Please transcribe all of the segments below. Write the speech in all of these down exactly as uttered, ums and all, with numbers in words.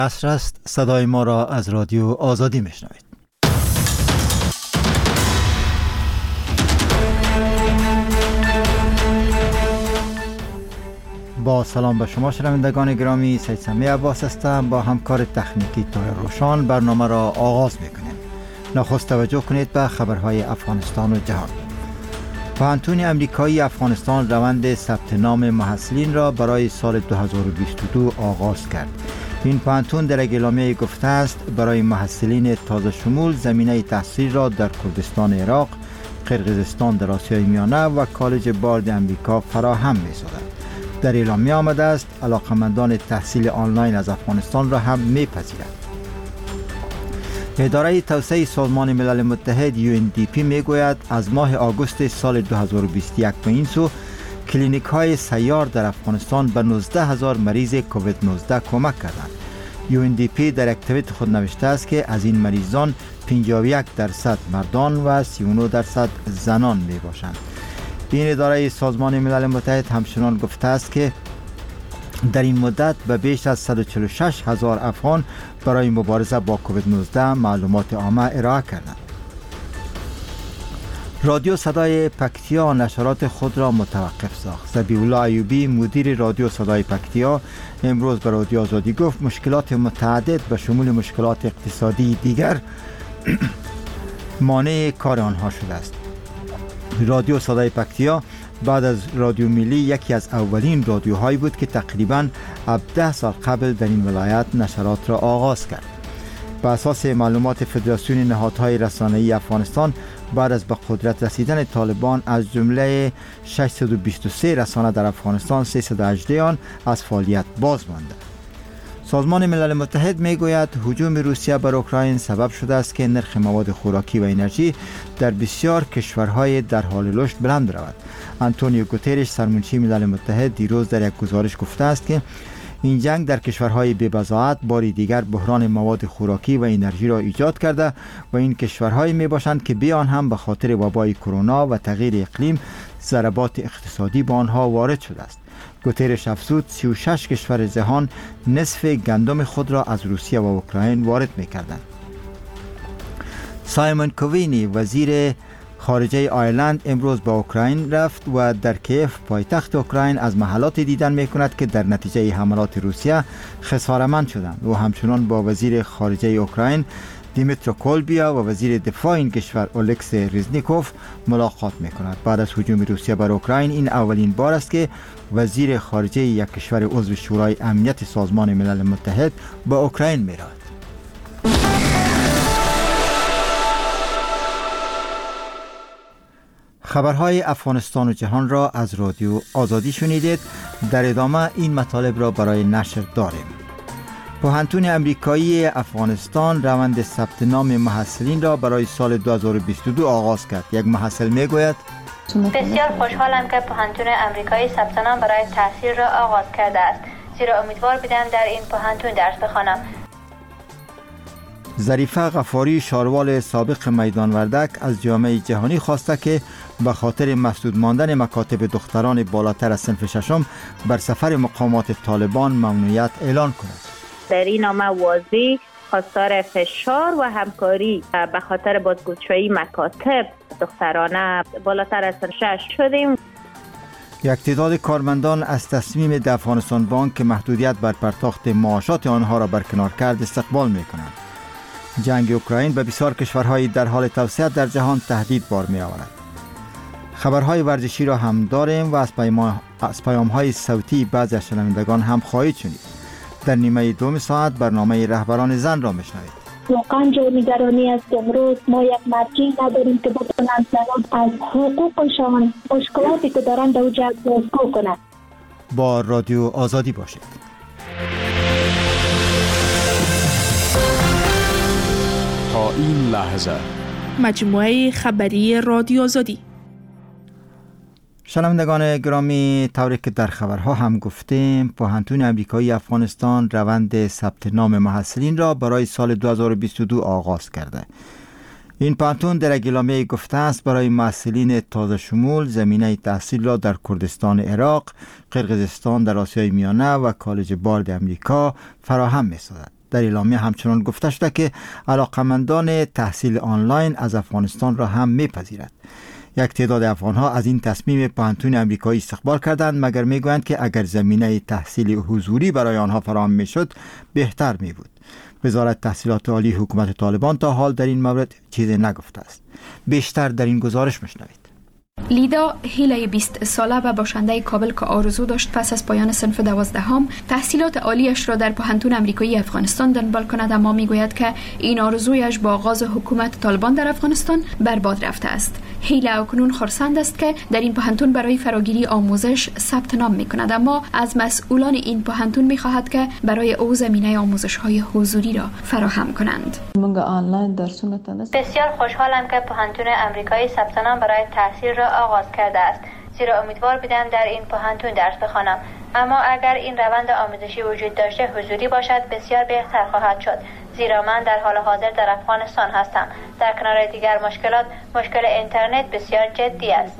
عصر است. صدای ما را از رادیو آزادی میشنوید. با سلام به شما شنوندگان گرامی، سید سمی عباس هستم. با همکار تکنیکی طاهر روشان برنامه را آغاز میکنیم. نخست توجه کنید به خبرهای افغانستان و جهان. پوهنتون امریکایی افغانستان روند ثبت نام محصلین را برای سال دو هزار و بیست و دو آغاز کرد. این پوهنتون در اعلامیه گفته است برای محصلین تازه شمول زمینه تحصیل را در کردستان عراق، قرقیزستان در آسیای میانه و کالج بارد امریکا فراهم می‌سازد. در اعلامیه آمده است علاقمندان تحصیل آنلاین از افغانستان را هم می‌پذیرد. اداره توسعه سازمان ملل متحد یو ان دی پی میگوید از ماه آگوست سال دو هزار و بیست و یک به این سو کلینیک های سیار در افغانستان به نوزده هزار مریض کووید نوزده کمک کردند. یو ان دی پی در اکتیویت خود نوشته است که از این مریضان پنجاه و یک درصد مردان و سی و نه درصد زنان می باشند. این اداره سازمان ملل متحد همچنان گفته است که در این مدت به بیش از صد و چهل و شش هزار افغان برای مبارزه با کووید نوزده معلومات عامه ارائه کردند. رادیو صدای پکتیا نشرات خود را متوقف ساخت. ذبیح الله ایوبی مدیر رادیو صدای پکتیا امروز به رادیو آزادی گفت مشکلات متعدد به شمول مشکلات اقتصادی دیگر مانع کار آنها شده است. رادیو صدای پکتیا بعد از رادیو ملی یکی از اولین رادیوهایی بود که تقریباً هفده سال قبل در این ولایت نشرات را آغاز کرد. بر اساس معلومات فدراسیون نهادهای رسانه‌ای افغانستان بعد از به قدرت رسیدن طالبان از جمله ششصد و بیست و سه رسانه در افغانستان سیصد و هجده آن از فعالیت باز مانده. سازمان ملل متحد میگوید هجوم روسیه بر اوکراین سبب شده است که نرخ مواد خوراکی و انرژی در بسیار کشورهای در حال رشد بلند رود. آنتونیو گوترش سرمنشی ملل متحد دیروز در یک گزارش گفته است که این جنگ در کشورهای بی‌بضاعت باری دیگر بحران مواد خوراکی و انرژی را ایجاد کرده و این کشورهایی می باشند که بیان هم به خاطر وبای کرونا و تغییر اقلیم ضربات اقتصادی به آنها وارد شده است. گوترش افزود سی و شش کشور جهان نصف گندم خود را از روسیه و اوکراین وارد می کردند. سایمون کووینی وزیر خارجه آیرلند امروز به اوکراین رفت و در کیف پایتخت اوکراین از محلات دیدن می کند که در نتیجه حملات روسیه خساره‌مند شدند و همچنان با وزیر خارجه اوکراین دیمیترو کولبیا و وزیر دفاع این کشور اولکس ریزنیکوف ملاقات می کند. بعد از هجوم روسیه بر اوکراین این اولین بار است که وزیر خارجه یک کشور عضو شورای امنیت سازمان ملل متحد به اوکراین می رود. خبرهای افغانستان و جهان را از رادیو آزادی شنیدید. در ادامه این مطالب را برای نشر داریم. پوهنتون امریکایی افغانستان روند ثبت نام محصلین را برای سال دو هزار و بیست و دو آغاز کرد. یک محصل میگوید بسیار خوشحالم که پوهنتون امریکایی ثبت نام برای تحصیل را آغاز کرده است، زیرا امیدوار بودم در این پوهنتون درس بخوانم. ظریفه غفاری شاروال سابق میدان وردک از جامعه جهانی خواسته که به خاطر مسدود ماندن مکاتب دختران بالاتر از صنف ششم بر سفر مقامات طالبان ممنوعیت اعلان کند. در این نامه واضح خواستار فشار و همکاری به خاطر بازگشایی مکاتب دخترانه بالاتر از سن شش شدیم. یک تعداد کارمندان از تصمیم د افغانستان بانک که محدودیت بر پرداخت معاشات آنها را برکنار کرد استقبال می کنند. جنگ اوکراین به بسیار کشورهای در حال توسعه در جهان تهدید بار می آورد. خبرهای ورزشی را هم داریم و از پیام‌های صوتی بعضی از شنوندگان هم خواهید شنید. در نیمه دوم ساعت برنامه رهبران زن را میشنوید. واقعا جای نگرانی است که امروز ما یک مرجعی نداریم که بتوانند زنان از حقوقشان مشکلاتی که دارند در اوجا گفتگو کنند. با رادیو آزادی باشید. تا این لحظه مجموعه خبری رادیو آزادی. شنوندگان گرامی، طوری که در خبرها هم گفتیم، پوهنتون امریکایی افغانستان روند ثبت نام محصلین را برای سال دو هزار و بیست و دو آغاز کرده. این پوهنتون در اعلامیه گفته است برای محصلین تازه شمول زمینه تحصیل را در کردستان عراق، قرقیزستان در آسیای میانه و کالج بارد امریکا فراهم می‌سازد. در اعلامیه همچنان گفته شده که علاقمندان تحصیل آنلاین از افغانستان را هم میپذیرد. یک تعداد افغانها از این تصمیم پوهنتون امریکایی استقبال کردند، مگر میگویند که اگر زمینه تحصیل حضوری برای آنها فراهم میشد بهتر می بود. وزارت تحصیلات عالی حکومت طالبان تا حال در این مورد چیزی نگفته است. بیشتر در این گزارش مشنوید. لیدا هیله بیست ساله و باشنده کابل که آرزو داشت پس از پایان صنف دوازدهم تحصیلات عالیش را در پوهنتون امریکایی افغانستان دنبال کند، اما میگوید که این آرزویش با آغاز حکومت طالبان در افغانستان برباد رفته است. هیله اکنون خرسند است که در این پوهنتون برای فراگیری آموزش ثبت نام میکند، اما از مسئولان این پوهنتون میخواهد که برای او زمینه آموزش های حضوری را فراهم کنند. بسیار خوشحالم که پوهنتون امریکایی ثبت نام برای تحصیل را آغاز کرده است، زیرا امیدوار بودم در این پوهنتون درس بخوانم، اما اگر این روند آموزشی وجود داشته حضوری باشد بسیار بهتر خواهد شد، زیرا من در حال حاضر در افغانستان هستم. در کنار دیگر مشکلات، مشکل اینترنت بسیار جدی است.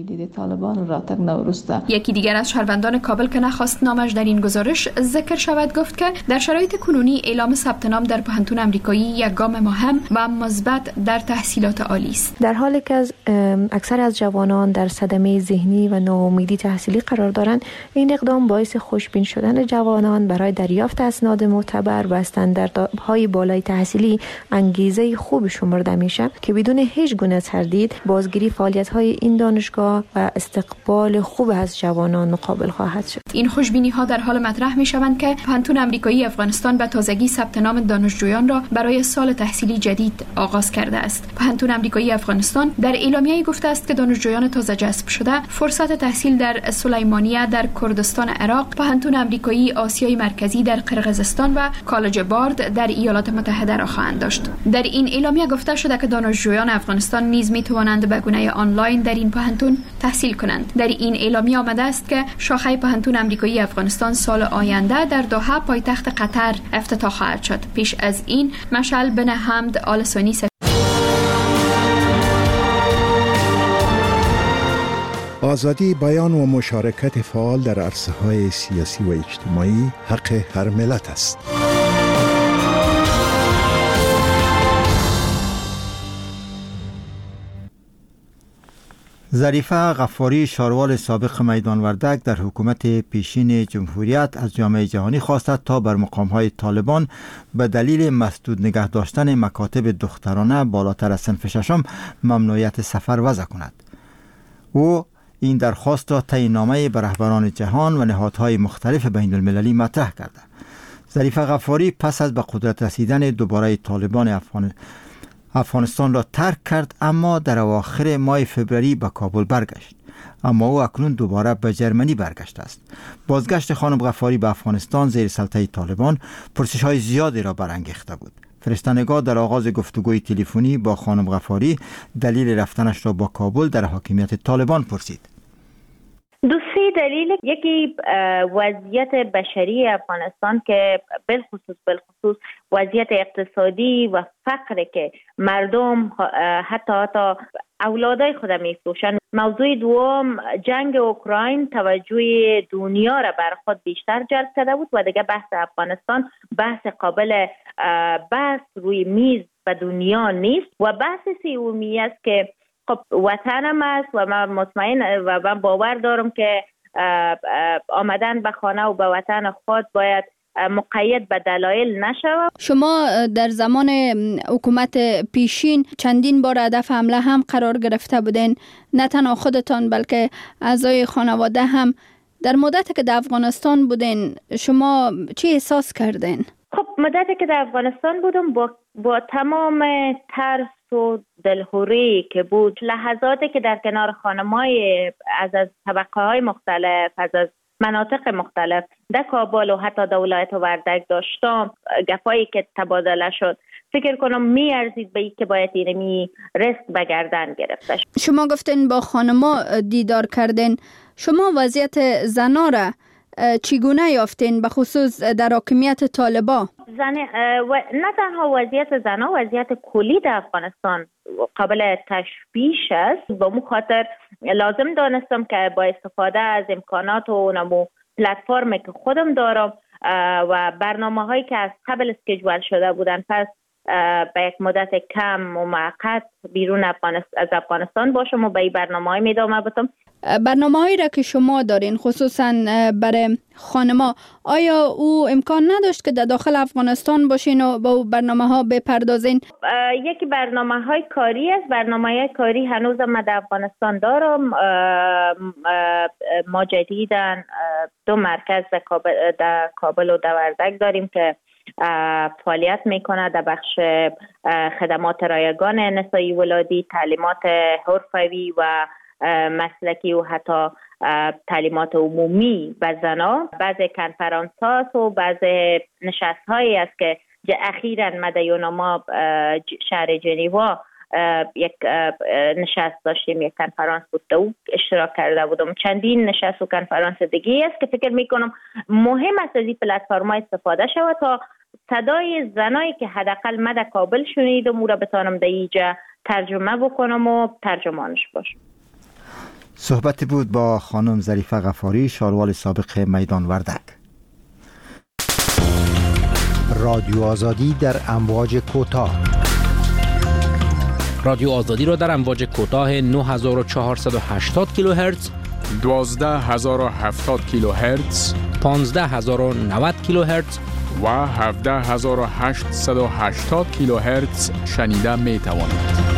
یکی دیگر از شهروندان کابل که نخواست نامش در این گزارش ذکر شود گفت که در شرایط کنونی اعلام ثبت نام در پوهنتون امریکایی یک گام مهم و مثبت در تحصیلات عالی است. در حالی که از اکثر از جوانان در صدمه ذهنی و ناامیدی تحصیلی قرار دارند، این اقدام باعث خوشبین شدن جوانان برای دریافت اسناد معتبر و استانداردهای بالای تحصیلی انگیزه خوب شمرده میشه که بدون هیچ گونه تردید بازگیری فعالیت‌های این دانشگاه و استقبال خوب از جوانان مقابل خواهد شد. این خوشبینی‌ها در حال مطرح می‌شوند که پوهنتون امریکایی افغانستان به تازگی ثبت نام دانشجویان را برای سال تحصیلی جدید آغاز کرده است. پوهنتون امریکایی افغانستان در اعلامیه‌ای گفته است که دانشجویان تازه جذب شده فرصت تحصیل در سلیمانیه در کردستان عراق، پوهنتون امریکایی آسیای مرکزی در قرقیزستان و کالج بارد در ایالات متحده را خواهند داشت. در این اعلامیه گفته شده که دانشجویان افغانستان نیز می توانند به گونه آنلاین در این پوهنتون تحصیل کنند. در این اعلامیه آمده است که شاخه پوهنتون امریکایی افغانستان سال آینده در دوحه پایتخت قطر افتتاح خواهد شد. پیش از این مشعل بن حمد آل ثانی آزادی بیان و مشارکت فعال در عرصه‌های سیاسی و اجتماعی حق هر ملت است. ظریفه غفاری، شاروال سابق میدان وردک در حکومت پیشین جمهوریت، از جامعه جهانی خواست تا بر مقام‌های طالبان به دلیل مسدود نگه داشتن مکاتب دخترانه بالاتر از صنف ششم ممنوعیت سفر وضع کند. او این درخواست را طی نامه به رهبران جهان و نهادهای مختلف بین المللی مطرح کرده. ظریفه غفاری پس از به قدرت رسیدن دوباره طالبان افغان افغانستان را ترک کرد، اما در اواخر ماه فوریه به کابل برگشت، اما او اکنون دوباره به جرمنی برگشته است. بازگشت خانم غفاری به افغانستان زیر سلطه طالبان پرسش‌های زیادی را برانگیخته بود. فرستنگاه در آغاز گفتگوی تلفنی با خانم غفاری دلیل رفتنش را با کابل در حاکمیت طالبان پرسید. دو سه دلیل، یکی وضعیت بشری افغانستان که بالخصوص بالخصوص وضعیت اقتصادی و فقر که مردم حتی حتی اولادای خود میفروشن. موضوع دوم، جنگ اوکراین توجه دنیا را بر خود بیشتر جلب کرده بود و دیگه بحث افغانستان بحث قابل بحث روی میز به دنیا نیست. و بحث سومی است که خب وطنم است و من مطمئن و من باور دارم که آمدن به خانه و به وطن خود باید مقید به دلایل نشود. شما در زمان حکومت پیشین چندین بار هدف حمله هم قرار گرفته بودین، نه تنها خودتان بلکه اعضای خانواده هم. در مدتی که در افغانستان بودین شما چی احساس کردین؟ خب مدتی که در افغانستان بودم با با تمام ترس و دلهوری که بود، لحظاتی که در کنار خانمای از از طبقه های مختلف، از از مناطق مختلف در کابل و حتی در ولایت وردک داشتم، گپایی که تبادله شد، فکر کنم می ارزید به این که باید اینمی رست بگردن گرفته. شما گفتین با خانما دیدار کردین، شما وضعیت زنا را چگونه یافتین، به خصوص در حاکمیت طالبان؟ زن و نه تنها وضعیت زنا، وضعیت کلی در افغانستان قابل تشویش است. با مو خاطر لازم دانستم که با استفاده از امکانات و نمو پلتفرمی که خودم دارم و برنامه هایی که از قبل اسکیجول شده بودن پس به یک مدت کم و موقت بیرون افغانستان از افغانستان باشم و به این برنامه های ادامه بدم. برنامه هایی را که شما دارین خصوصا برای خانما، آیا او امکان نداشت که در داخل افغانستان باشین و با برنامه ها بپردازین؟ یکی برنامه های کاری است. برنامه های کاری هنوز ما در افغانستان دارم. ما جدیداً دو مرکز در کابل, در کابل و در وردک داریم که فعالیت میکنه در بخش خدمات رایگان نسایی ولادی، تعلیمات حرفوی و مسلکی و حتی تعلیمات عمومی به زنان. بعضی کنفرانس هاست و بعضی نشست هایی است که اخیراً مدیون ما شهر جنیوا یک نشست داشتیم، یک کنفرانس بود او اشتراک کرده بودم. چندین نشست و کنفرانس دیگه است که فکر میکنم مهم است از این پلتفرم استفاده شود تا صدای زنایی که حداقل من در کابل شنیدم او را بتانم در اینجا ترجمه بکنم و ترجمانش باشم. صحبت بود با خانم ظریفه غفاری، شاروال سابق میدان وردک. رادیو آزادی در امواج کوتاه. رادیو آزادی را در امواج کوتاه نه هزار و چهارصد و هشتاد کیلوهرتز، دوازده هزار و هفتاد کیلوهرتز، پانزده هزار و نود کیلوهرتز و هفده هزار و هشتصد و هشتاد کیلوهرتز شنیده می توانید.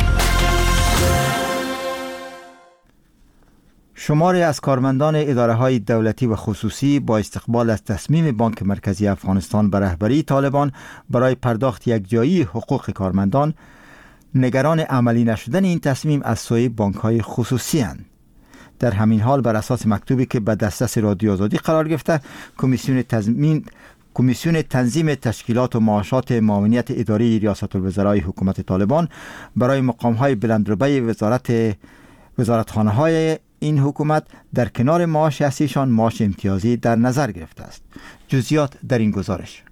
شماری از کارمندان اداره‌های دولتی و خصوصی با استقبال از تصمیم بانک مرکزی افغانستان به رهبری طالبان برای پرداخت یکجایی حقوق کارمندان نگران عملی نشدن این تصمیم از سوی بانک‌های خصوصی اند. در همین حال بر اساس مکتوبی که به دسترس رادیو آزادی قرار گرفته، کمیسیون تضمین کمیسیون تنظیم تشکیلات و معاشات معاونیت اداری ریاست الوزرای حکومت طالبان برای مقام‌های بلندرتبه وزارت وزارتخانه‌های این حکومت در کنار معاش اصلیشان معاش امتیازی در نظر گرفته است. جزئیات در این گزارش.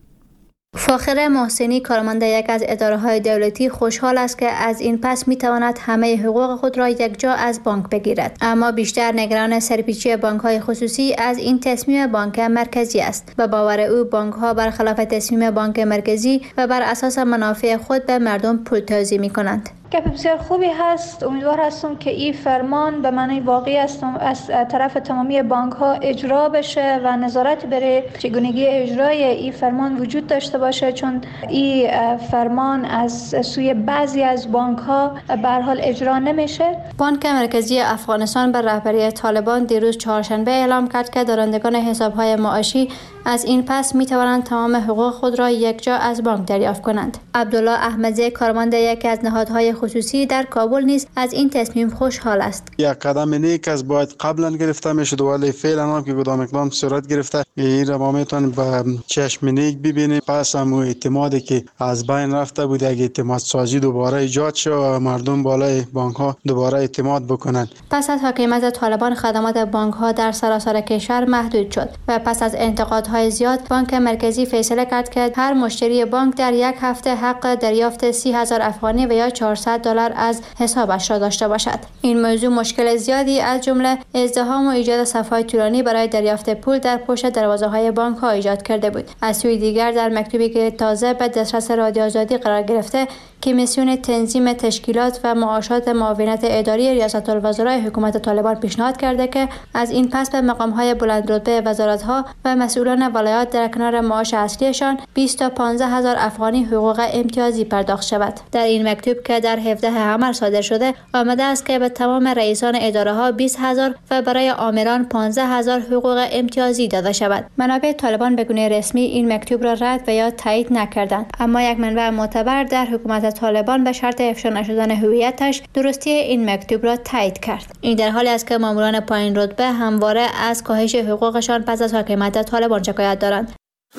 فاخره محسنی، کارمند یک از اداره‌های دولتی، خوشحال است که از این پس می‌تواند همه حقوق خود را یکجا از بانک بگیرد، اما بیشتر نگران سرپیچی بانک‌های خصوصی از این تصمیم بانک مرکزی است. به باور او بانک‌ها برخلاف تصمیم بانک مرکزی و بر اساس منافع خود به مردم پول توزیع می‌کنند. گپ بسیار خوبی هست. امیدوار هستم که این فرمان به معنی واقعی است از طرف تمامی بانک ها اجرا بشه و نظارت برای چگونگی اجرای این فرمان وجود داشته باشه، چون این فرمان از سوی بعضی از بانک ها به هر حال اجرا نمیشه. بانک مرکزی افغانستان بر رهبری طالبان دیروز چهارشنبه اعلام کرد که دارندگان حساب های معاشی از این پس می توانند تمام حقوق خود را یکجا از بانک دریافت کنند. عبدالله احمدی، کارمند یکی از نهادهای خصوصی در کابل نیز از این تصمیم خوشحال است. یک قدم نیک است، باید قبلا گرفته میشد ولی فعلا هم که کدام اقدام صورت گرفته این را ما میتونیم با چشم نیک ببینیم. پس هم اعتمادی که از بین رفته بود یک اعتماد سازی دوباره ایجاد شد و مردم بالای بانک ها دوباره اعتماد بکنند. پس از حاکمیت طالبان خدمات بانک ها در سراسر کشور محدود شد و پس از انتقادهای زیاد بانک مرکزی فیصله کرد که هر مشتری بانک در یک هفته حق دریافت سی هزار افغانی و یا چهارصد دلار از حسابش را داشته باشد. این موضوع مشکل زیادی از جمله ازدحام و ایجاد صف‌های طولانی برای دریافت پول در پشت دروازه‌های بانک‌ها ایجاد کرده بود. از سوی دیگر در مکتوبی که تازه به دسترس رادیو آزادی قرار گرفته، کمیسیون تنظیم تشکیلات و معاشات معاونت اداری ریاست الوزرای حکومت طالبان پیشنهاد کرده که از این پس به مقام‌های بلندرتبه وزارت‌ها و مسئولان ولایات در کنار معاش اصلیشان بیست تا پانزده هزار افغانی حقوق امتیازی پرداخت شود. در این مکتوب که در هفدهم حمل صادر شده آمده است که به تمام رئیسان اداره‌ها بیست هزار و برای عاملان پانزده هزار حقوق امتیازی داده شود. منابع طالبان به گونه رسمی این مکتوب را رد و یا تایید نکردند، اما یک منبع معتبر در حکومت طالبان به شرط افشا نشدن هویتش درستی این مکتوب را تایید کرد. این در حالی است که ماموران پایین رتبه همواره از کاهش حقوقشان پس از حاکمیت طالبان شکایت دارند.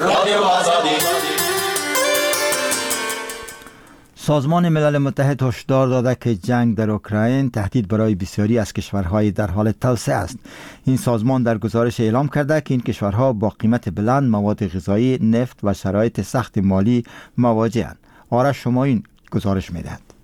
سازمان ملل متحد هشدار داده که جنگ در اوکراین تهدید برای بسیاری از کشورهای در حال توسعه است. این سازمان در گزارش اعلام کرده که این کشورها با قیمت بلند مواد غذایی، نفت و شرایط سخت مالی مواجه‌اند. آرش شما این گزارش می‌دهد.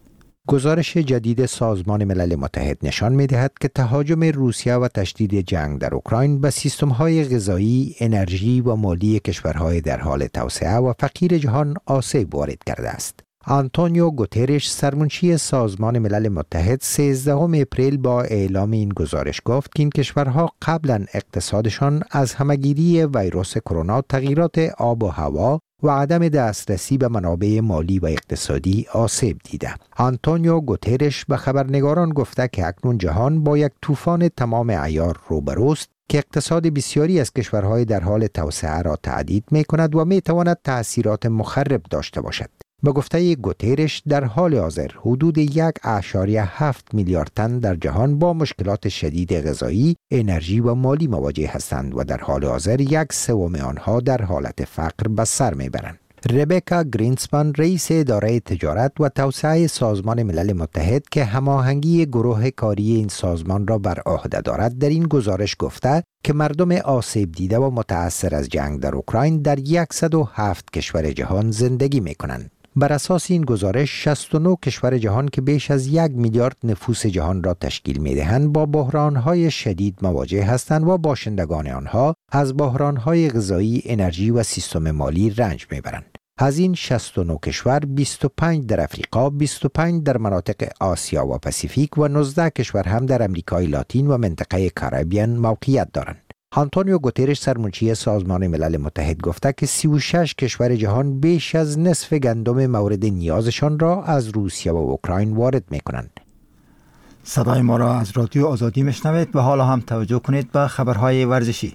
گزارش جدید سازمان ملل متحد نشان می‌دهد که تهاجم روسیه و تشدید جنگ در اوکراین به سیستم‌های غذایی، انرژی و مالی کشورهای در حال توسعه و فقیر جهان آسیب وارد کرده است. آنتونیو گوترش سرمنشی سازمان ملل متحد سیزدهم اپریل با اعلام این گزارش گفت که این کشورها قبلا اقتصادشان از همه‌گیری ویروس کرونا، تغییرات آب و هوا و عدم دسترسی به منابع مالی و اقتصادی آسیب دیده. آنتونیو گوترش به خبرنگاران گفته که اکنون جهان با یک طوفان تمام عیار روبروست که اقتصاد بسیاری از کشورهای در حال توسعه را تهدید می کند و می تواند تأثیرات مخرب داشته باشد. به گفته گوترش در حال حاضر حدود یک اشاریه هفت میلیارد تن در جهان با مشکلات شدید غذایی، انرژی و مالی مواجه هستند و در حال حاضر یک سوم آنها در حالت فقر به سر میبرند. ربکا گرینسپان رئیس اداره تجارت و توسعه سازمان ملل متحد که هماهنگی گروه کاری این سازمان را بر عهده دارد در این گزارش گفته که مردم آسیب دیده و متأثر از جنگ در اوکراین در صد و هفت کشور جهان زندگی میکنند. بر اساس این گزارش شصت و نه کشور جهان که بیش از یک میلیارد نفوس جهان را تشکیل می‌دهند با بحران‌های شدید مواجه هستند و باشندگان آنها از بحران‌های غذایی، انرژی و سیستم مالی رنج می‌برند. از این شصت و نه کشور بیست و پنج در افریقا، بیست و پنج در مناطق آسیا و پاسیفیک و نوزده کشور هم در امریکای لاتین و منطقه کاریبیان موقعیت دارند. آنتونیو گوترش سرمنشی سازمان ملل متحد گفته که سی و شش کشور جهان بیش از نصف گندم مورد نیازشان را از روسیه و اوکراین وارد می کنند. صدای ما را از رادیو آزادی میشنوید و حالا هم توجه کنید به خبرهای ورزشی.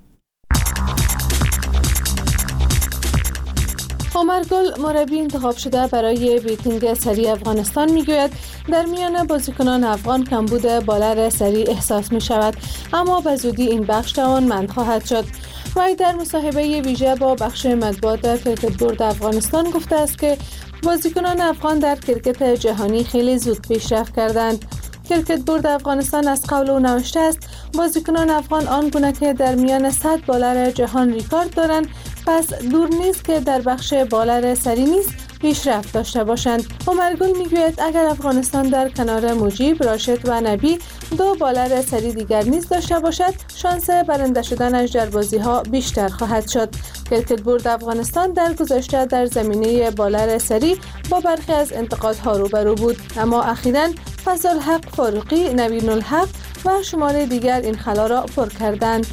عمر گل مربی انتخاب شده برای بیتینگ سری افغانستان میگوید در میان بازیکنان افغان کمبود بالر سری احساس می شود، اما به زودی این بخش توانمند خواهد شد. وی در مصاحبه ویژه با بخش مطبوعات کرکت بورد افغانستان گفته است که بازیکنان افغان در کرکت جهانی خیلی زود پیشرفت کردند. کرکت بورد افغانستان از قول او نوشته است بازیکنان افغان آنگونه که در میان صد بالر جهان ریکارد دارند، پس دور نیست که در بخش بالر سری نیز پیشرفت داشته باشند. عمر گل میگوید اگر افغانستان در کنار مجیب، راشد و نبی دو بالر سری دیگر نیز داشته باشد، شانس برنده شدنش در بازی ها بیشتر خواهد شد. کرکت بورد افغانستان در گذشته در زمینه بالر سری با برخی از انتقادها روبرو بود، اما اخیراً فضل الحق فاروقی، نوین الحق و شمار دیگر این خلا را پر کردند.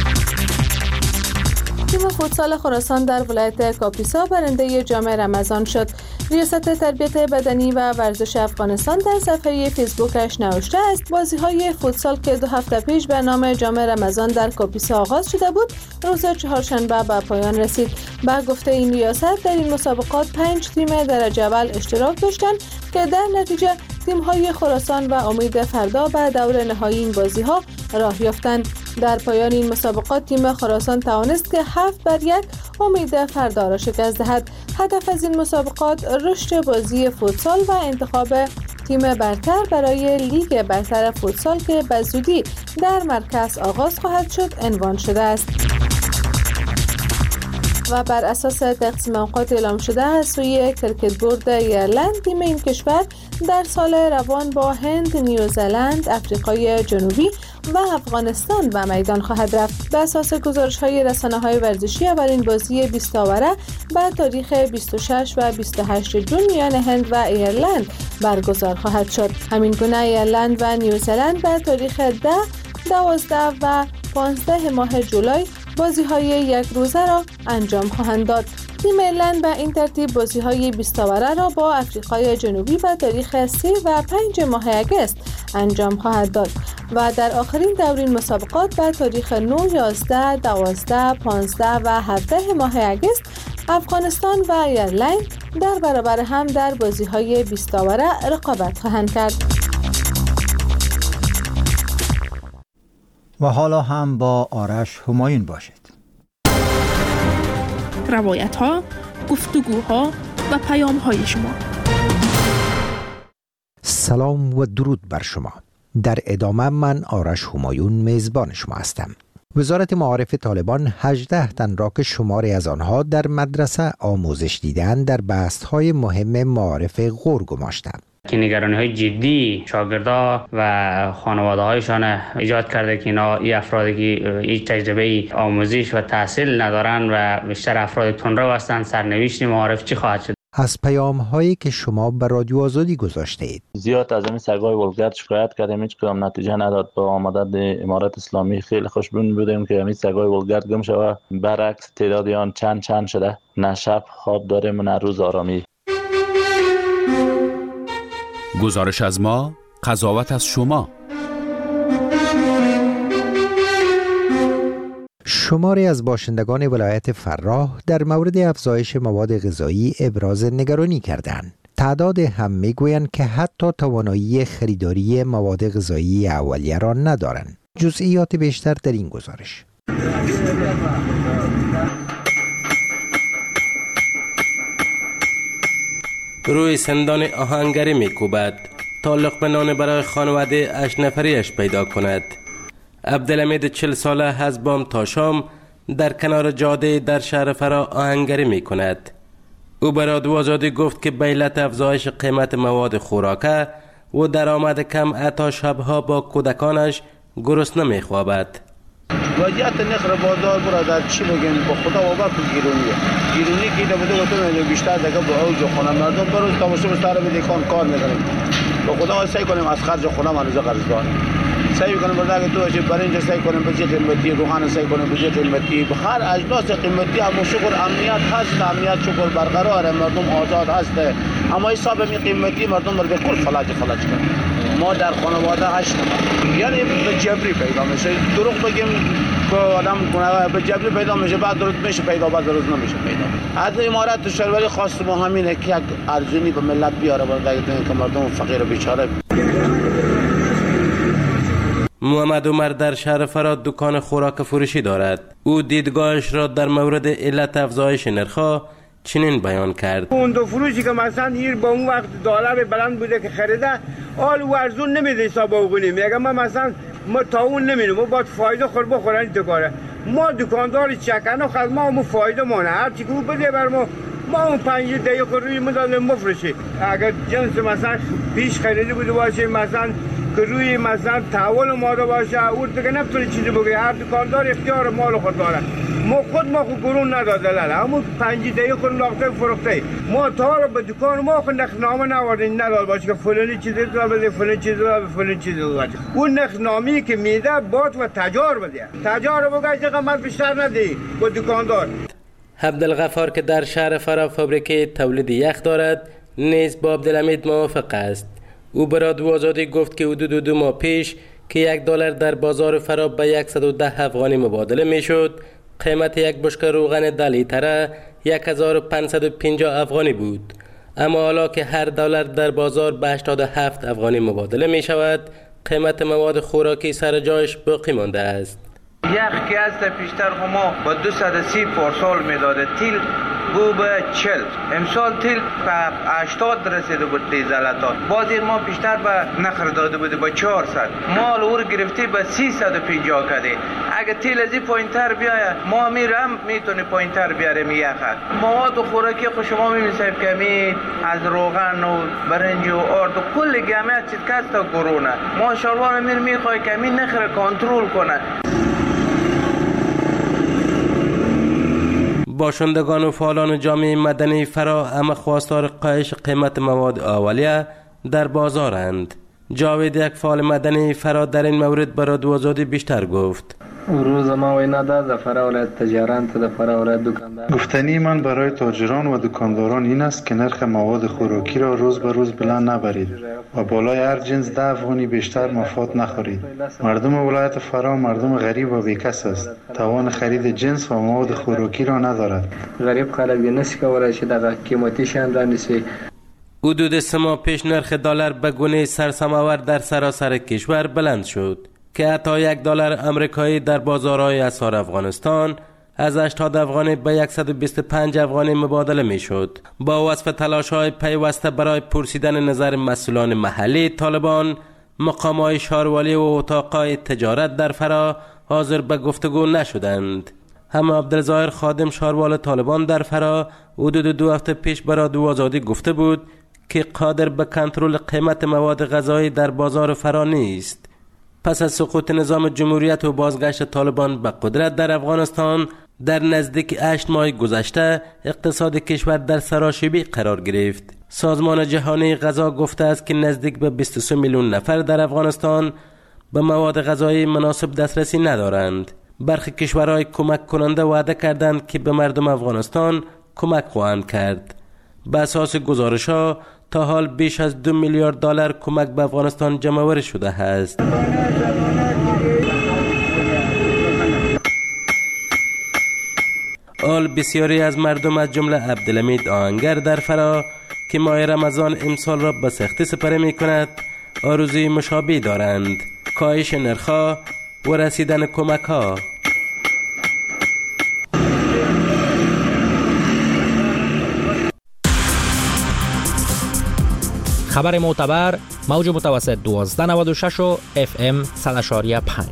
تیم فوتسال خراسان در ولایت کاپیسا برنده جام رمضان شد. ریاست تربیت بدنی و ورزش افغانستان در صفحه فیسبوکش نوشته است بازی‌های فوتسال که دو هفته پیش به نام جام رمضان در کاپیسا آغاز شده بود، روز چهارشنبه به پایان رسید. با گفته این ریاست در این مسابقات پنج تیم درجه اول اشتراک داشتند که در نتیجه تیم‌های خراسان و امید فردا به دور نهایی این بازی‌ها راه یافتند. در پایان این مسابقات تیم خراسان توانست که هفت بر یک امید فردا را شکست دهد. هدف از این مسابقات رشد بازی فوتسال و انتخاب تیم برتر برای لیگ برتر فوتسال که به زودی در مرکز آغاز خواهد شد عنوان شده است. و بر اساس تقسیم اوقات اعلام شده از سوی کرکت بورد ایرلند تیم این کشور در سال روان با هند، نیوزلند، آفریقای جنوبی و افغانستان و میدان خواهد رفت. به اساس گزارش‌های رسانه‌های ورزشی اولین بازی بیست آوره به تاریخ بیست و شش و بیست و هشت جون میان هند و ایرلند برگزار خواهد شد. همین گونه ایرلند و نیوزلند به تاریخ ده، دوازده و پانزده ماه جولای بازی‌های یک روزه را انجام خواهند داد. تیم ایرلند به این ترتیب بازی‌های بیست آوره را با آفریقای جنوبی به تاریخ سه و پنج ماه اگست انجام خواهد داد و در آخرین دورین مسابقات به تاریخ نه، یازده، دوازده، پانزده و هفده ماه اگست افغانستان و ایرلند در برابر هم در بازی‌های بیست آوره رقابت خواهند کرد. و حالا هم با آرش همایون باشید. روایت ها، گفتگوها و پیام های شما. سلام و درود بر شما. در ادامه من آرش همایون میزبان شما هستم. وزارت معارف طالبان هجده تن را که شماری از آنها در مدرسه آموزش دیدن در بحث‌های مهم معارف غور گماشته. که نگرانی های جدی شاگردا و خانواده هایشان ایجاد کرده که اینا این افرادی که هیچ تجربه آموزش و تحصیل ندارن و بیشتر افراد تندرو هستند، سرنوشت معارف چی خواهد شد؟ از پیام هایی که شما به رادیو آزادی گذاشته اید. زیاد از این سگای ولگرد شکایت کردیم، هیچ کدام نتیجه نداد. با آمدن امارت اسلامی خیلی خوشبین بودیم که همین سگای ولگرد گم شود. برعکس تعداد آن چند چند شده. نه شب خواب داریم و نه روز آرامی. گزارش از ما، قضاوت از شما. شماری از باشندگان ولایت فراه در مورد افزایش مواد غذایی ابراز نگرانی کردند. تعداد هم میگویند که حتی توانایی خریداری مواد غذایی اولیه را ندارند. جزئیات بیشتر در این گزارش. روی سندان آهنگری میکوبد تا لقمه نان برای خانواده هشت نفریش پیدا کند. عبدالحمید چهل ساله از بام تا شام در کنار جاده در شهر فرا آهنگری می کند. او به رادیو آزادی گفت که به علت افزایش قیمت مواد خوراکه و درآمد کم حتی شبها با کودکانش گرسنه می خوابد. وضعیت نرخ بازار برادر چی بگیم، با خدا باور کن گیرونیه. گیرونی که ایده بوده گفتم بیشتر دیگه با اوج خونه مردم بروز تماشا بستر بده کار کار میکنیم. با خدا سعی کنیم از خرج خونه منوز قرض داریم. سعی کنیم برای تو اجازه برنج سعی کنیم به قیمتی، روغن سعی کنیم به قیمتی، هر اجناس قیمتی. اما شکر امنیت هست، امنیت شکر برقرار، مردم آزاد هست. اما حساب می قیمتی مردم رو به کل فلج فلج کرد. ما در خانواده هشت نفر، یعنی به جبری پیدا میشه. دروغ بگیم که آدم به جبری پیدا میشه، بعد درست میشه پیدا، بعد درست نمیشه پیدا. از امارت شهروری خواست ما همینه که یک ارزونی به ملت بیاره برای که مردم فقیر و بیچاره. محمد عمر در شهر فراد دکان خوراک فروشی دارد. او دیدگاهش را در مورد علت افزایش نرخ‌ها چنین بیان کرد. اون دو فروشی که مثلا هیر با اون وقت دلار بلند بوده که خریده، آل ورزون نمیده حساب بکنیم. میگم ما مثلا ما تا اون نمیدیم، ما باید فایده خور بخورن دکاره. ما دکاندار چکنه خد ما هم فایده مونه. هر چی که بده بر ما ما اون پنج دقیقه روی مدال مفرشی. اگر جنس مثلا پیش خریده بوده باشه، مثلا که روی مثلا تحول ماده باشه، او دیگه نمیتونه چیزی بگه. هر دکاندار اختیار مال خود داره. ما خود ما خود گرون نداده لاله، همون پنج دقیقه خود لاخته فروخته. ما تا رو به دکان ما خود نخنامه نوردیم نداد باشه که فلانی چیزی داره بده، فلانی چیزی داره فلانی چیزی داره. اون نخنامی که میده بات و تجار بده، تجار بگه قیمت بیشتر ندی با دکاندار. عبدالغفار که در شهر فرا فابریکه تولید یخ دارد نیز با عبدالحمید موافق است. او به رادیو آزادی گفت که حدود دو ماه پیش که یک دلار در بازار فرا به صد و ده افغانی مبادله میشد، قیمت یک بشکه روغن ده لیتره هزار و پانصد و پنجاه افغانی بود. اما حالا که هر دلار در بازار به هشتاد و هفت افغانی مبادله می شود، قیمت مواد خوراکی سر جایش باقی مانده است. یخ که از پیشتر ما با دویست و سی پارسال میداده، تیل بو به چل، امسال تیل به هشتاد رسیده بود تیزالتات. بازی ما بیشتر به نخر داده بوده با چهارصد، مال اور گرفتی به سیصد و پنجاه کده. اگه تیل از این پایینتر بیاید ما میرم میتونی پایینتر بیاریم یخه. مواد خوراکی خود شما میمیسید که می از روغن و برنج و آرد و کل گمه چیز کست تا گرونه. ما شالوار میر میخوای که می نخر کنترل کنه. باشندگان و فعالان جامعه مدنی فرا هم خواستار کاهش قیمت مواد اولیه در بازارند. جاوید یک فعال مدنی فرا در این مورد به رادیو آزادی بیشتر گفت. روز ما وینا ده در فرا ولایت تجاران تا در فرا ولایت دکاندار. گفتنی من برای تاجران و دکانداران این است که نرخ مواد خوراکی را روز به روز بلند نبرید و بالای هر جنس ده افغانی بیشتر مفاد نخورید. مردم ولایت فرا مردم غریب و بیکس است. توان خرید جنس و مواد خوراکی را ندارد. غریب خلک نسی کولای شي دغه قیمتي شان رانیسي. حدود سه ماه پیش نرخ دلار به گونه سرسام‌آور در سراسر کشور بلند شد که حتی یک دلار آمریکایی در بازارهای اسعار افغانستان از هشتاد افغانی به صد و بیست و پنج افغانی مبادله می شد. با وصف تلاش‌های پیوسته برای پرسیدن نظر مسئولان محلی طالبان، مقام‌های شهروالی و اتاق‌های تجارت در فرا حاضر به گفتگو نشدند. هم عبدالظاهر خادم شهروال طالبان در فرا حدود دو هفته پیش به رادیو آزادی گفته بود که قادر به کنترل قیمت مواد غذایی در بازار فرا نیست. پس از سقوط نظام جمهوریت و بازگشت طالبان به قدرت در افغانستان در نزدیک هشت ماه گذشته اقتصاد کشور در سراشیبی قرار گرفت. سازمان جهانی غذا گفته است که نزدیک به بیست و سه میلیون نفر در افغانستان به مواد غذایی مناسب دسترسی ندارند. برخی کشورهای کمک کننده وعده کردند که به مردم افغانستان کمک خواهند کرد. به اساس گزارش‌ها تا حال بیش از دو میلیارد دلار کمک به افغانستان جمع‌آوری شده است. آل بسیاری از مردم از جمله عبدالحمید آهنگر در فرا که ماه رمضان امسال را به سختی سپری می کند آرزوی مشابه دارند: کاهش نرخ‌ها و رسیدن کمک‌ها. خبر معتبر موج متوسط دوازده نود و شش و اف ام صد و پنج.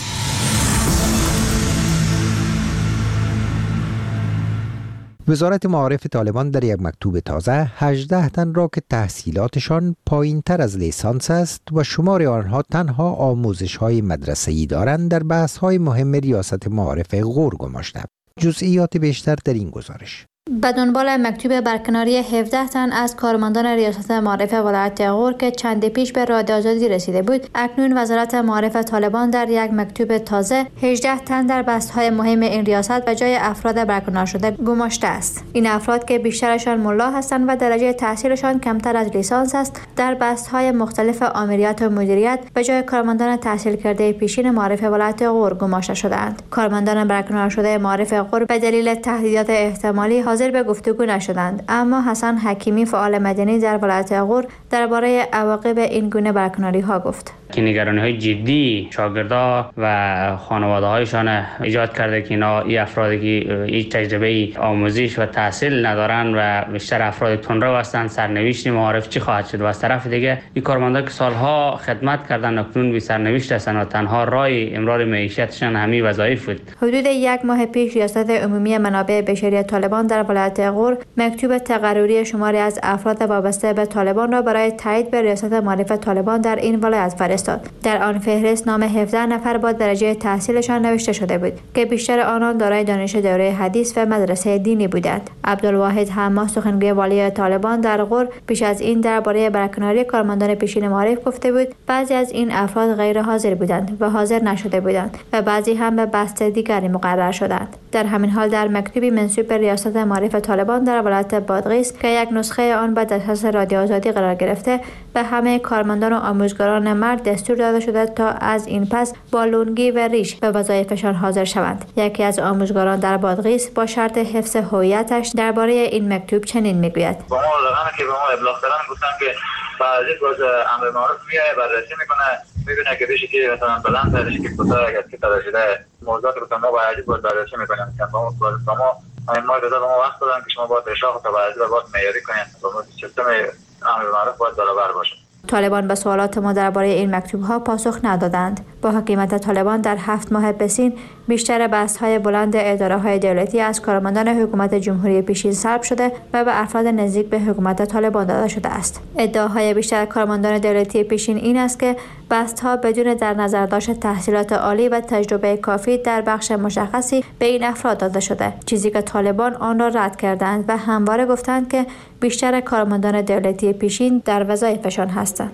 وزارت معارف طالبان در یک مکتوب تازه هجده تن را که تحصیلاتشان پایین تر از لیسانس است و شمار آنها تنها آموزش های مدرسه‌ای دارند در بحث های مهم ریاست معارف غور گماشته. جزئیات بیشتر در این گزارش. به دنبال مکتوب برکناری هفده تن از کارمندان ریاست معارف ولایت غور که چند پیش به رادیو آزادی رسیده بود، اکنون وزارت معارف طالبان در یک مکتوب تازه هجده تن در بحث‌های مهم این ریاست به جای افراد برکنار شده گماشته است. این افراد که بیشترشان ملا هستند و درجه تحصیلشان کمتر از لیسانس است، در بحث‌های مختلف آمریت و مدیریت به جای کارمندان تحصیل کرده پیشین معارف ولایت غور گماشته شدند. کارمندان برکنار شده معارف غور به دلیل تهدیدات احتمالی حاضر به گفتگو نشدند، اما حسن حکیمی فعال مدنی در ولایت غور درباره عواقب این گونه برکناری ها گفت که نگرانی های جدی شاگردا و خانواده هایشان ایجاد کرده که اینا این افرادی که هیچ تجربه آموزش و تحصیل ندارن و بیشتر افراد تندرو هستند، سرنوشت معارف چی خواهد شد؟ و از طرف دیگه این کارمندا که سالها خدمت کردن اکنون بی سرنوشت هستند و تنها راه امرار معیشتشان همین وظایف بود. حدود یک ماه پیش ریاست عمومی منابع بشری طالبان در ولایت غور مکتوب تقرری شماری از افراد وابسته به طالبان را برای تایید به ریاست معارف طالبان در این ولایت فرستاد. در آن فهرست نام هفده نفر با درجه تحصیلشان نوشته شده بود که بیشتر آنان دارای دانش دوره حدیث و مدرسه دینی بودند. عبدالواحد حماد سخنگوی والی طالبان در غور پیش از این درباره برکناری کارمندان پیشین معارف گفته بود بعضی از این افراد غیر حاضر بودند و حاضر نشده بودند و بعضی هم به بست دیگری مقرر شدند. در همین حال در مکتوبی منسوب به ریاست معارف طالبان در ولایت بادغیس که یک نسخه آن به دسترس رادیو آزادی قرار گرفته، به همه کارمندان و آموزگاران مرد دستور داده شده تا از این پس با لنگی و ریش به وظایفشان حاضر شوند. یکی از آموزگاران در بادغیس با شرط حفظ هویتش درباره این مکتوب چنین میگوید: با ما لغمه که به ما ابلاغ کردن گفتن که بعضی باز امر معروف میاد بررسی میکنه، میبینه که بشه که مثلا بلند درش که کوتاه اگه که تراشیده موضوعات رو ما باید باز بررسی میکنیم که ما با ما ما داده ما وقت دادن که شما باید اشاق تا بعضی باید معیاری کنین و سیستم امر معروف باید برابر باشه. طالبان به سوالات ما درباره این مکتوب‌ها پاسخ ندادند. با حکومت طالبان در هفت ماه پسین بیشتر بحث‌های بلند اداره‌های دولتی از کارمندان حکومت جمهوری پیشین سلب شده و به افراد نزدیک به حکومت طالبان داده شده است. ادعاهای بیشتر کارمندان دولتی پیشین این است که بحث‌ها بدون در نظر داشت تحصیلات عالی و تجربه کافی در بخش مشخصی به این افراد داده شده، چیزی که طالبان آن را رد کردند و همواره گفتند که بیشتر کارمندان دولتی پیشین در وظایفشان هستند.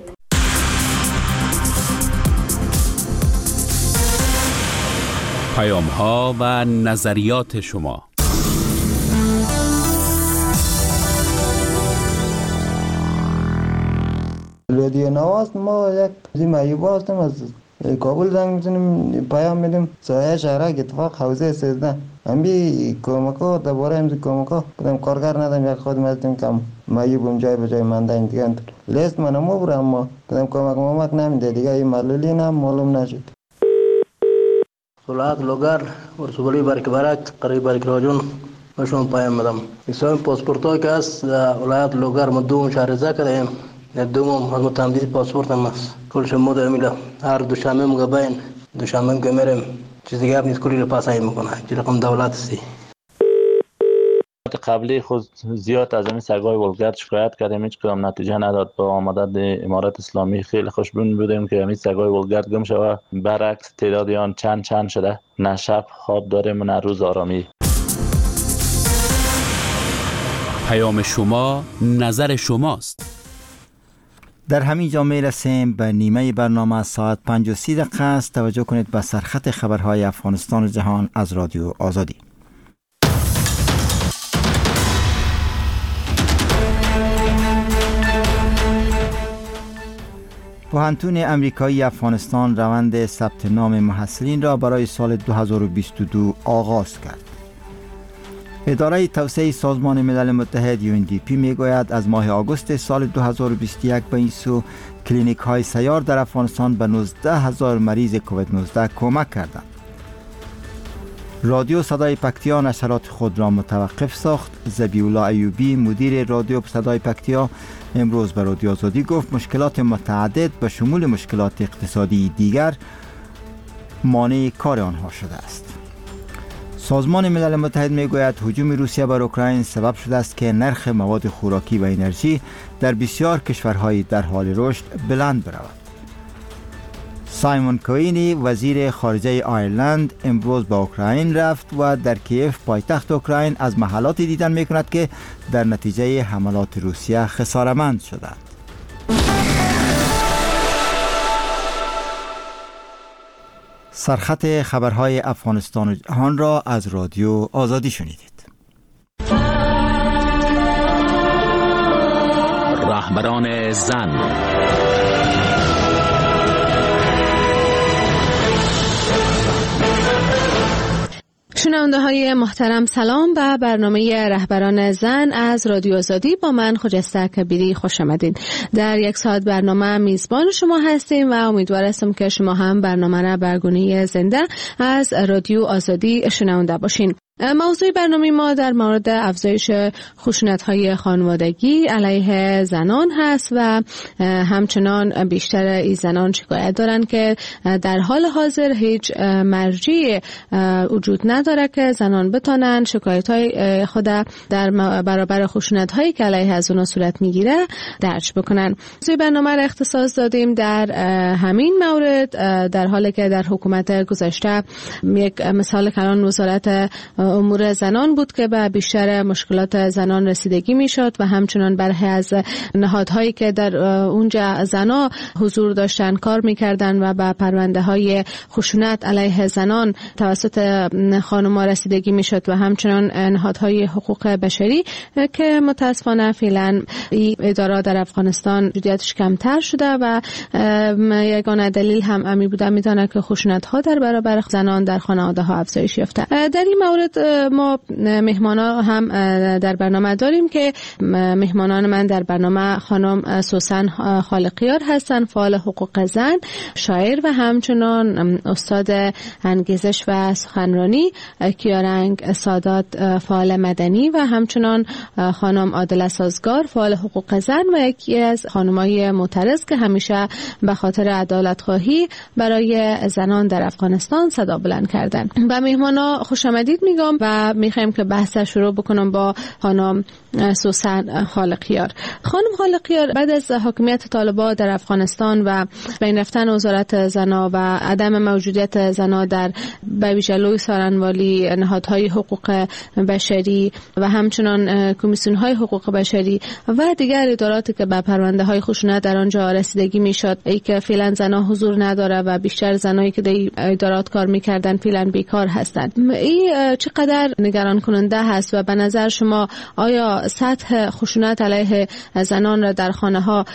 پیام‌ها و نظریات شما. رادیو نواز ما یک زیم ایوب هستم از کابل زنگ میزنیم پیام میدیم سایه شهرک اتفاق حوزه سیزده همی کمکا درباره همزی کمکا کدام کارگر ندارم یک خودم هستیم کم مایوبم جای به جای ماندن دیگه انتر لیست منم مبرم اما کدام کمک ممک نمیده دیگه این معلولی نم معلوم نشد. ولایت لوگر ورسولی برک برک قریب برک راجون مشون پیام میدم. اسم پاسپورت که است ولایت لوگر مدوم شهرزا کردیم دوم از متمدید پاسپورت هم است. کل شما دمیده هر دوشنبه مگبین دوشنبه که میرم چیز دیگه نیست کلی رو پاسایی میکنه. چی رقم دولت است. قبلی خود زیاد از این سگای ولگرد شکایت کردیم، هیچ کدام نتیجه نداد. با آمدن امارت اسلامی خیلی خوشبین بودیم که همین سگای ولگرد گم شود. برعکس تعداد آن چند چند شده، نه شب خواب داریم و نه روز آرامی. پیام شما، نظر شماست. در همین جا می رسیم به نیمه برنامه. ساعت پنج و سی دقیقه است. توجه کنید به سرخط خبرهای افغانستان و جهان از رادیو آزادی. پوهنتون امریکایی افغانستان روند ثبت نام محصلین را برای سال دو هزار و بیست و دو آغاز کرد. اداره توسعه سازمان ملل متحد یو ان دی پی می گوید از ماه آگوست سال دو هزار و بیست و یک به این سو کلینیک های سیار در افغانستان به نوزده هزار مریض کووید نوزده کمک کردند. رادیو صدای پکتیا نشرات خود را متوقف ساخت. ذبیح الله ایوبی مدیر رادیو صدای پکتیا امروز به رادیو آزادی گفت مشکلات متعدد به شمول مشکلات اقتصادی دیگر مانع کار آنها شده است. سازمان ملل متحد میگوید هجوم روسیه بر اوکراین سبب شده است که نرخ مواد خوراکی و انرژی در بسیار کشورهای در حال رشد بلند برود. سایمون کوینی وزیر خارجه آیرلند امروز به اوکراین رفت و در کیف پایتخت اوکراین از محلاتی دیدن میکند که در نتیجه حملات روسیه خسارتمند شدند. سرخط خبرهای افغانستان و جهان را از رادیو آزادی شنیدید. رهبران زن. شنونده های محترم سلام به برنامه رهبران زن از رادیو آزادی. با من خجسته کبیری خوش آمدین. در یک ساعت برنامه میزبان شما هستیم و امیدوار هستم که شما هم برنامه را به گونه زنده از رادیو آزادی شنونده باشین. موضوع برنامه ما در مورد افزایش خشونت‌های خانوادگی علیه زنان هست و همچنان بیشتر این زنان شکایت دارند که در حال حاضر هیچ مرجعی وجود نداره که زنان بتونن شکایت‌های خود در برابر خشونت‌هایی که علیه از اونها صورت میگیره درج بکنن. موضوع برنامه را اختصاص دادیم در همین مورد، در حالی که در حکومت گذشته یک مثال کلان وزارت امور زنان بود که به بیشتر مشکلات زنان رسیدگی میشد و همچنان برخی از نهادهایی که در اونجا زنا حضور داشتن کار میکردن و به پرونده های خشونت علیه زنان توسط خانم‌ها رسیدگی میشد و همچنان نهادهای حقوق بشری که متاسفانه فعلا این اداره در افغانستان جدیتش کمتر شده و یگانه دلیل هم امی بوده میدانه که خشونت ها در برابر زنان در خانواده ها افزایش یافته. در این مورد ما مهمانا هم در برنامه داریم که مهمانان من در برنامه خانم سوسن خالقیار هستن، فعال حقوق زن، شاعر و همچنان استاد انگیزش و سخنرانی، کیارنگ سادات فعال مدنی و همچنان خانم عادله سازگار فعال حقوق زن و یکی از خانمای معترض که همیشه به خاطر عدالت خواهی برای زنان در افغانستان صدا بلند کردن. و مهمانا خوش آمدید میگم و میخوایم که بحث شروع بکنم با خانم سوسن خالقیار. خانم خالقیار، بعد از حاکمیت طالبان در افغانستان و بین رفتن وزارت زنا و عدم موجودیت زنا در به ویژه لوی سارنوالی، نهادهای حقوق بشری و همچنان کمیسیون های حقوق بشری و دیگر اداراتی که به پرونده های خشونت در آنجا رسیدگی میشد، ای که فعلا زنا حضور نداره و بیشتر زنایی که در ادارات کار میکردن فعلا بیکار هستند. این چقدر نگران کننده هست و به نظر شما آیا سطح خشونت علیه زنان را در خانه ها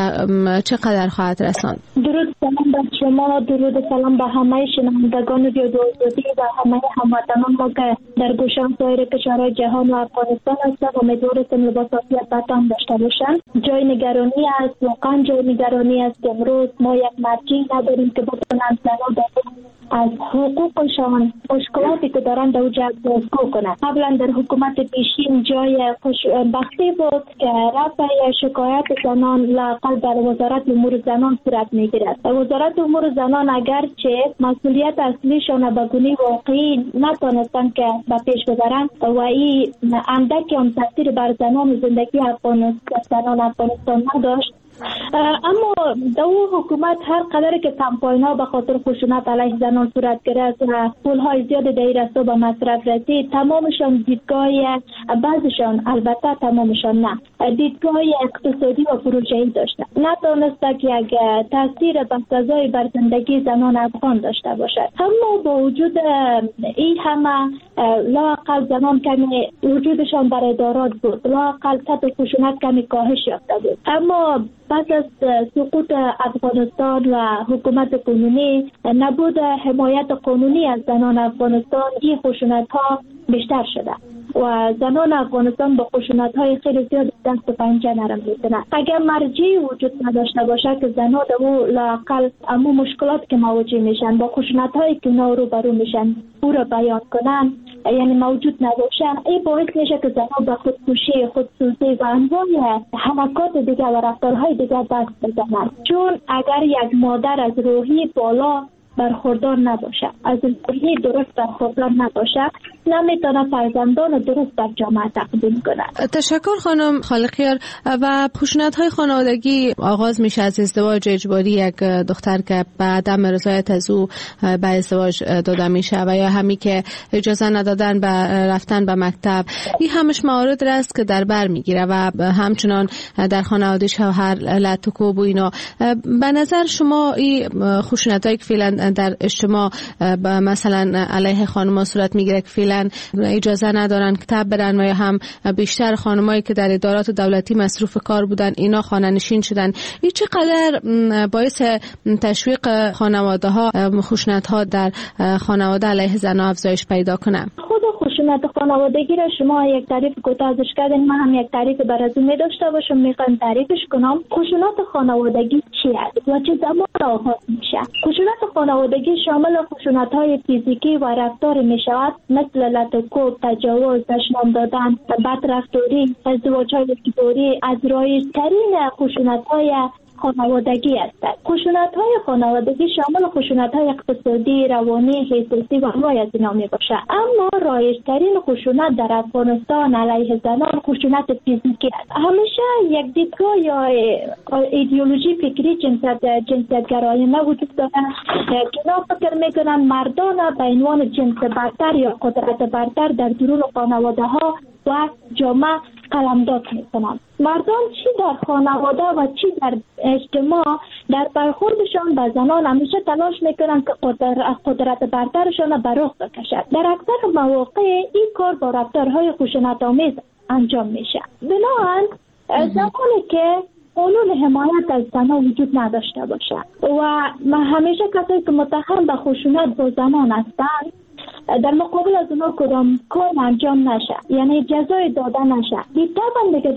چقدر خواهد رساند؟ درود سلام به شما، درود سلام به همه شنوندگان رادیو آزادی و همه هموطنان ما که در گوشه سایر کشورهای جهان و افغانستان هستند. امیدوارم لباس عافیت بتان داشته باشند. جای نگرانی است، واقعا جای نگرانی است که امروز ما یک مرجعی نداریم که بتونن زنان از حقوقشان مشکلاتی که دارن در اونجا بازگو کنن. قبلا در حکومت پیشین جای خوشبختی بود که رفع شکایت زنان لااقل در وزارت امور زنان صورت میگیرد. وزارت وزارت امور زنان اگرچه مسئولیت اصلیشان به گونه واقعی نتونستن که به پیش ببرند و این اندکی هم تاثیر بر زنان و زندگی افغانستان افغانستان نداشت، اما دو حکومت هر قدر که کمپاین‌ها به خاطر خشونت علیه زنان صورت گرفت و پول‌های زیاد در این راستا به مصرف رسید، تمامشان دیدگاه، بعضشان البته تمامشان نه، دیدگاه اقتصادی و پروژه‌ای داشتند، نتونسته که یک تاثیر بسزایی بر زندگی زنان افغان داشته باشد. اما با وجود این همه لااقل زنان کمی وجودشان در ادارات بود، لااقل سطح خشونت کمی کاهش یافته بود. اما پس از سقوط افغانستان و حکومت کنونی، نبود حمایت قانونی از زنان افغانستان، این خشونت ها بیشتر شده و زنان افغانستان با خشونت های خیلی زیاد دست و پنجه نرم میزنند. اگر مرجعی وجود نداشته باشه که زنان او لااقل اما مشکلات که مواجه میشن، با خشونت هایی که اونا رو برو میشن او را بیان کنن، یعنی موجود نباشن، این باعث میشه که زنان به خودکشی، خودسوزی و انواع حرکات دیگه و رفتارهای دیگه دست بزنن. چون اگر یک مادر از روحی بالا برخوردار نباشه، از روحی درست برخوردار نباشه، نمیتونه فرزندان درست در جامعه تقدیم کنه. تشکر خانم خالقیار. و خشونت های خانوادگی آغاز میشه از ازدواج اجباری یک دختر که به عدم رضایت از او به ازدواج داده میشه و یا همی که اجازه ندادن به رفتن به مکتب. این همش موارد است که در بر میگیره و همچنان در خانواده شوهر لطکوب و اینا. به نظر شما این خشونت هایی که فعلا در اجتماع مثلا علیه خانم‌ها صورت میگیره که فعلا اجازه ندارن کتاب برن و یا هم بیشتر خانمایی که در ادارات دولتی مصروف کار بودن اینا خانه نشین شدن، این چقدر باعث تشویق خانواده ها خشونت ها در خانواده علیه زنان افزایش پیدا کنه؟ خود خشونت خانوادگی را شما یک تعریف کوتاهش کردین، من هم یک تعریف براتو می داشته باشم، میخوام تعریفش کنم. خشونت خانوادگی چی است و چه زمان آغاز میشه؟ خشونت خانوادگی شامل خشونت های فیزیکی و رفتار می شود، مثل لطکوب، تجاوز، دشنام دادن، بدرفتاری، ازدواج های اجباری از رایج‌ترین خشونت های خانوادگی است. خشونت های خانوادگی شامل خشونت های اقتصادی، روانی، حیثیتی و انواع از اینا می باشه. اما رایج‌ترین خشونت در افغانستان علیه زنان خشونت فیزیکی است. همیشه یک دیدگاه یا ایدئولوژی فکری جنسیت جنسیت‌گرایانه وجود دارد که اینا فکر میکنن مردان به عنوان جنس برتر یا قدرت برتر در درون خانواده ها و جامعه قلمداد میکنن. مردان چی در خانواده و چی در اجتماع در برخوردشان به زنان همیشه تلاش میکنن که قدرت, قدرت برترشان به رخ بکشد. در اکثر مواقع این کار با رفتارهای خشونت آمیز انجام میشه. بنابراین زمانی که قانون حمایت از زنان وجود نداشته باشه و همیشه کسایی که متهم به خشونت با زنان هستند در مقابل از اونا کدام کار انجام نشه، یعنی جزای داده نشه، دیگه